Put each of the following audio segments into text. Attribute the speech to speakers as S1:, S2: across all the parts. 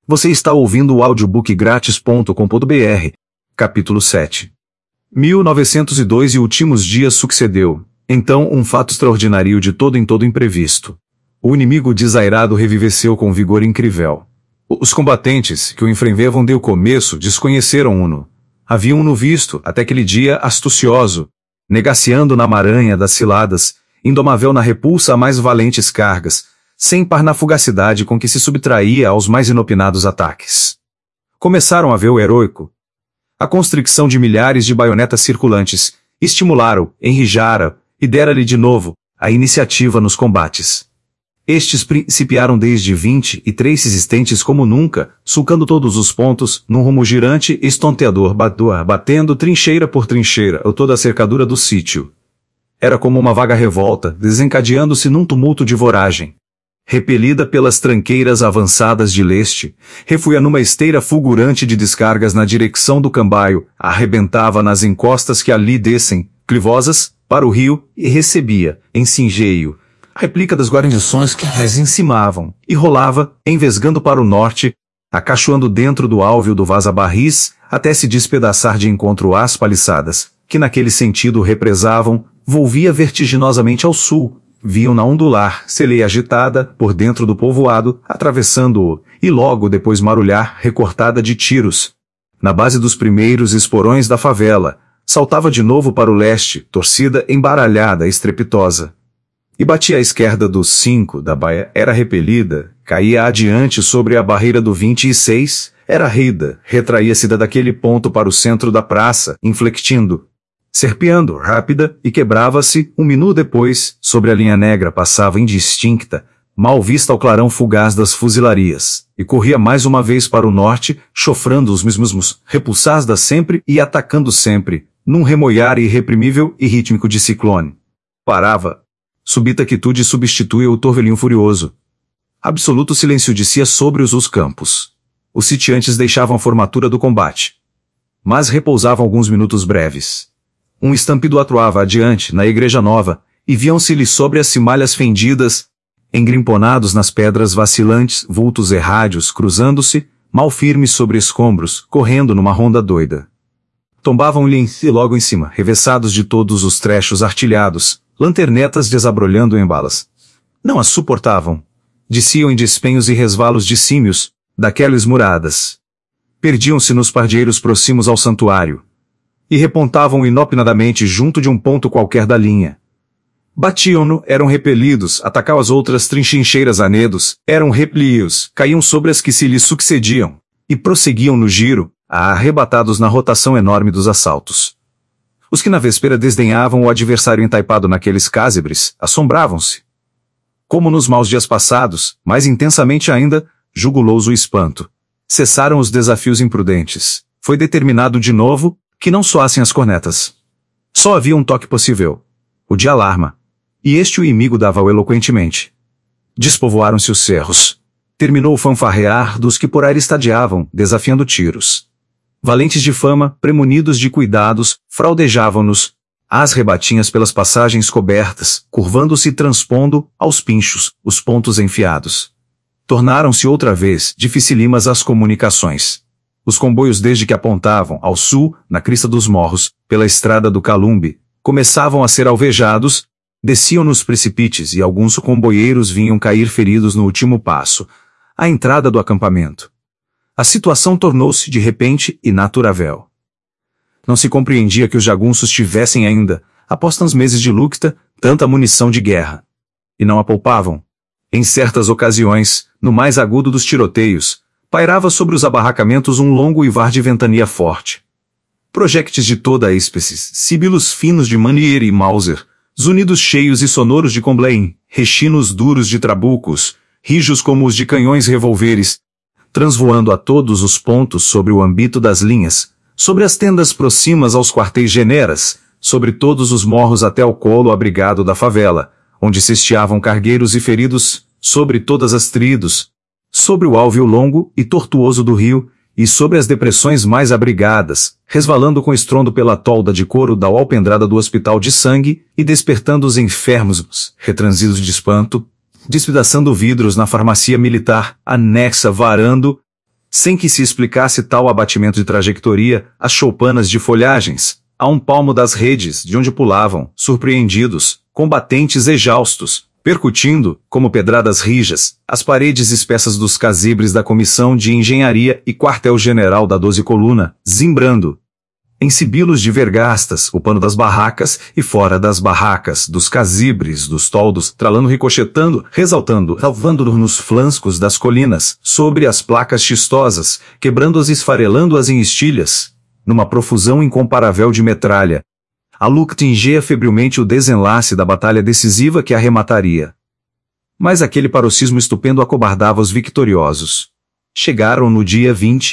S1: Você está ouvindo o audiobookgratis.com.br, capítulo 7. 1902 e últimos dias sucedeu, então, um fato extraordinário de todo em todo imprevisto. O inimigo desairado reviveceu com vigor incrível. Os combatentes, que o enfrenteavam desde o começo, desconheceram-no. Haviam-no visto, até aquele dia, astucioso, negaciando na maranha das ciladas, indomável na repulsa a mais valentes cargas, sem par na fugacidade com que se subtraía aos mais inopinados ataques. Começaram a ver o heroico. A constricção de milhares de baionetas circulantes estimularam, enrijara e dera-lhe de novo a iniciativa nos combates. Estes principiaram desde 23 existentes como nunca, sulcando todos os pontos, num rumo girante e estonteador, batendo trincheira por trincheira, ou toda a cercadura do sítio. Era como uma vaga revolta, desencadeando-se num tumulto de voragem. Repelida pelas tranqueiras avançadas de leste, refluía numa esteira fulgurante de descargas na direção do Cambaio, arrebentava nas encostas que ali descem, clivosas, para o rio, e recebia, em cingeio, a réplica das guarnições que as encimavam, e rolava, envesgando para o norte, acachoando dentro do alvéolo do vaza-barris, até se despedaçar de encontro às paliçadas, que naquele sentido represavam, volvia vertiginosamente ao sul, viam-na ondular, celeia agitada, por dentro do povoado, atravessando-o, e logo depois marulhar, recortada de tiros. Na base dos primeiros esporões da favela, saltava de novo para o leste, torcida, embaralhada, estrepitosa. E batia à esquerda dos 5 da baia, era repelida, caía adiante sobre a barreira do 26, era rida, retraía-se daquele ponto para o centro da praça, inflectindo, serpeando, rápida, e quebrava-se, um minuto depois, sobre a linha negra passava indistinta, mal vista ao clarão fugaz das fuzilarias, e corria mais uma vez para o norte, chofrando os mesmos, repulsada sempre e atacando sempre, num remoiar irreprimível e rítmico de ciclone. Parava. Súbita quietude substituía o torvelinho furioso. Absoluto silêncio descia sobre os campos. Os sitiantes deixavam a formatura do combate. Mas repousavam alguns minutos breves. Um estampido atuava adiante, na igreja nova, e viam-se-lhe sobre as cimalhas fendidas, engrimponados nas pedras vacilantes, vultos errádios, cruzando-se, mal firmes sobre escombros, correndo numa ronda doida. Tombavam-lhe logo em cima, revessados de todos os trechos artilhados, lanternetas desabrolhando em balas. Não as suportavam. Desciam em despenhos e resvalos de símios, daquelas muradas. Perdiam-se nos pardieiros próximos ao santuário. E repontavam inopinadamente junto de um ponto qualquer da linha. Batiam-no, eram repelidos, atacavam as outras trincheiras anedos, eram replios, caíam sobre as que se lhes sucediam, e prosseguiam no giro, arrebatados na rotação enorme dos assaltos. Os que na véspera desdenhavam o adversário entaipado naqueles cásebres, assombravam-se. Como nos maus dias passados, mais intensamente ainda, jugulou-os o espanto. Cessaram os desafios imprudentes. Foi determinado de novo, que não soassem as cornetas. Só havia um toque possível. O de alarma. E este o inimigo dava-o eloquentemente. Despovoaram-se os cerros. Terminou o fanfarrear dos que por ar estadeavam, desafiando tiros. Valentes de fama, premunidos de cuidados, fraudejavam-nos, as rebatinhas pelas passagens cobertas, curvando-se e transpondo, aos pinchos, os pontos enfiados. Tornaram-se outra vez dificilimas as comunicações. Os comboios desde que apontavam ao sul, na crista dos morros, pela estrada do Calumbe, começavam a ser alvejados, desciam nos precipícios e alguns comboieiros vinham cair feridos no último passo, à entrada do acampamento. A situação tornou-se de repente inaturável. Não se compreendia que os jagunços tivessem ainda, após tantos meses de luta, tanta munição de guerra. E não a poupavam. Em certas ocasiões, no mais agudo dos tiroteios, pairava sobre os abarracamentos um longo uivar de ventania forte. Projéteis de toda a espécie, sibilos finos de Manier e Mauser, zunidos cheios e sonoros de Comblain, rechinos duros de trabucos, rijos como os de canhões revolveres, transvoando a todos os pontos sobre o âmbito das linhas, sobre as tendas próximas aos quartéis generas, sobre todos os morros até ao colo abrigado da favela, onde se estiavam cargueiros e feridos, sobre todas as tridos, sobre o alvéolo longo e tortuoso do rio, e sobre as depressões mais abrigadas, resvalando com estrondo pela tolda de couro da alpendrada do hospital de sangue, e despertando os enfermos, retransidos de espanto, despedaçando vidros na farmácia militar, anexa varando, Sem que se explicasse tal abatimento de trajetória, as choupanas de folhagens, a um palmo das redes, de onde pulavam, surpreendidos, combatentes exaustos, percutindo, como pedradas rijas, as paredes espessas dos casebres da Comissão de Engenharia e Quartel-General da 12 Coluna, zimbrando. Em sibilos de vergastas, o pano das barracas e fora das barracas, dos casibres, dos toldos, tralando, ricochetando, resaltando, salvando nos flancos das colinas, sobre as placas xistosas, quebrando-as e esfarelando-as em estilhas, numa profusão incomparável de metralha. A Luke tingia febrilmente o desenlace da batalha decisiva que arremataria. Mas aquele paroxismo estupendo acobardava os vitoriosos. Chegaram no dia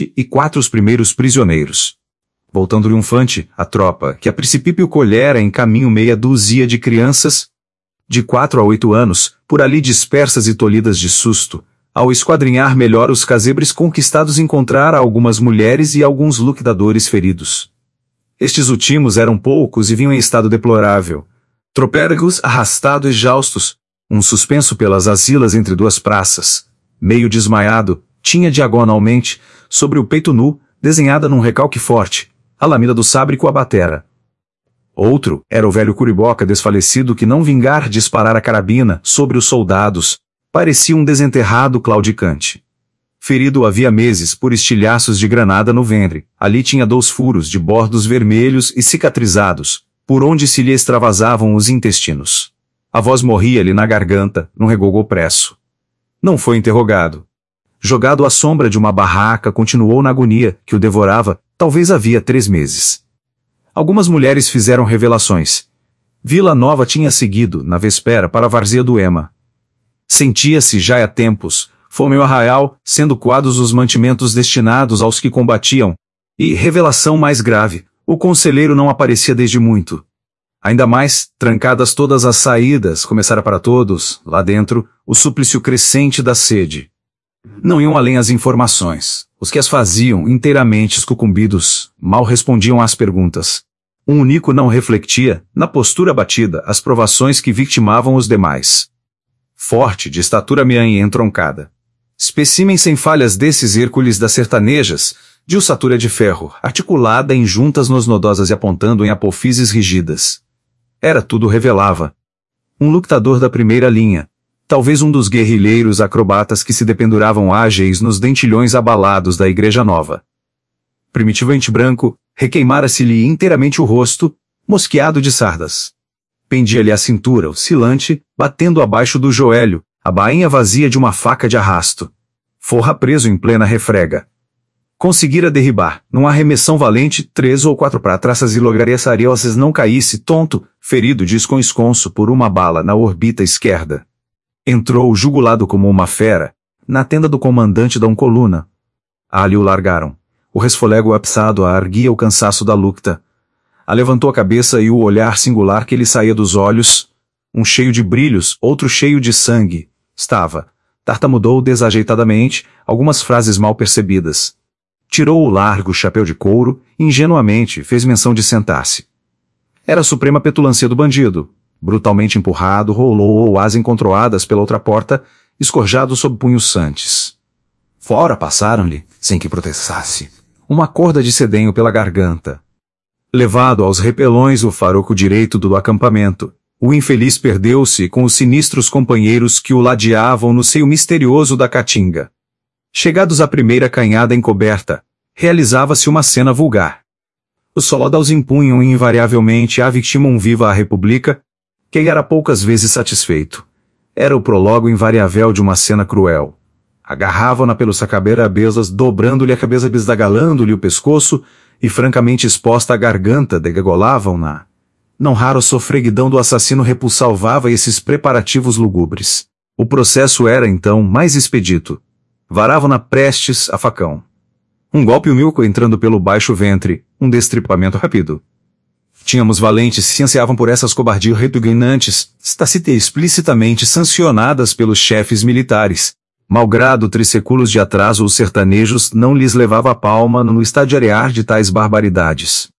S1: 24 os primeiros prisioneiros. Voltando triunfante, a tropa, que a princípio colhera em caminho meia dúzia de crianças, de 4 a 8 anos, por ali dispersas e tolhidas de susto, ao esquadrinhar melhor os casebres conquistados encontrara algumas mulheres e alguns luquidadores feridos. Estes últimos eram poucos e vinham em estado deplorável. Tropérgos arrastados e exaustos, um suspenso pelas asilas entre duas praças, meio desmaiado, tinha diagonalmente, sobre o peito nu, desenhada num recalque forte, a lâmina do sabre com a batera. Outro era o velho Curiboca desfalecido que não vingar disparar a carabina sobre os soldados, parecia um desenterrado claudicante. Ferido havia meses por estilhaços de granada no ventre, ali tinha 2 furos de bordos vermelhos e cicatrizados, por onde se lhe extravasavam os intestinos. A voz morria-lhe na garganta, num regougo opresso. Não foi interrogado. Jogado à sombra de uma barraca, continuou na agonia, que o devorava, talvez havia 3 meses. Algumas mulheres fizeram revelações. Vila Nova tinha seguido, na véspera, para a várzea do Ema. Sentia-se já há tempos, fome o arraial, sendo coados os mantimentos destinados aos que combatiam. E, revelação mais grave, o conselheiro não aparecia desde muito. Ainda mais, trancadas todas as saídas, começara para todos, lá dentro, o suplício crescente da sede. Não iam além as informações. Os que as faziam, inteiramente escucumbidos, mal respondiam às perguntas. Um único não refletia, na postura abatida, as provações que victimavam os demais. Forte, de estatura meia e entroncada. Espécimen sem falhas desses Hércules das sertanejas, de ossatura de ferro, articulada em juntas nosnodosas e apontando em apofises rígidas. Era tudo revelava. Um lutador da primeira linha. Talvez um dos guerrilheiros acrobatas que se dependuravam ágeis nos dentilhões abalados da Igreja Nova. Primitivamente branco, requeimara-se-lhe inteiramente o rosto, mosqueado de sardas. Pendia-lhe a cintura, oscilante, batendo abaixo do joelho, a bainha vazia de uma faca de arrasto. Forra preso em plena refrega. Conseguira derribar, numa arremessão valente, 3 ou 4 pratraças e lograria sariosas não caísse, tonto, ferido de esconso por uma bala na orbita esquerda. Entrou jugulado como uma fera, na tenda do comandante da coluna. Ali o largaram. O resfolego apsado a arguia o cansaço da luta. Levantou a cabeça e o olhar singular que lhe saía dos olhos, um cheio de brilhos, outro cheio de sangue, estava. Tartamudou desajeitadamente, algumas frases mal percebidas. Tirou o largo chapéu de couro, ingenuamente fez menção de sentar-se. Era a suprema petulância do bandido. Brutalmente empurrado, rolou ou as encontroadas pela outra porta, escorjado sob punhos santes. Fora passaram-lhe, sem que protestasse, uma corda de sedenho pela garganta. Levado aos repelões o faroco direito do acampamento, o infeliz perdeu-se com os sinistros companheiros que o ladeavam no seio misterioso da caatinga. Chegados à primeira canhada encoberta, realizava-se uma cena vulgar. Os soldados impunham invariavelmente à vítima viva à República, que era poucas vezes satisfeito. Era o prólogo invariável de uma cena cruel. Agarravam-na pelos sacabeira-besas, dobrando-lhe a cabeça, besdagalando-lhe o pescoço, e francamente exposta à garganta, degolavam-na. Não raro a sofreguidão do assassino repulsava esses preparativos lugubres. O processo era, então, mais expedito. Varavam-na prestes a facão. Um golpe humilde entrando pelo baixo ventre, um destripamento rápido. Tínhamos valentes que se ansiavam por essas cobardias repugnantes, tacita e explicitamente sancionadas pelos chefes militares. Malgrado 3 séculos de atraso os sertanejos não lhes levava a palma no estadiarear de tais barbaridades.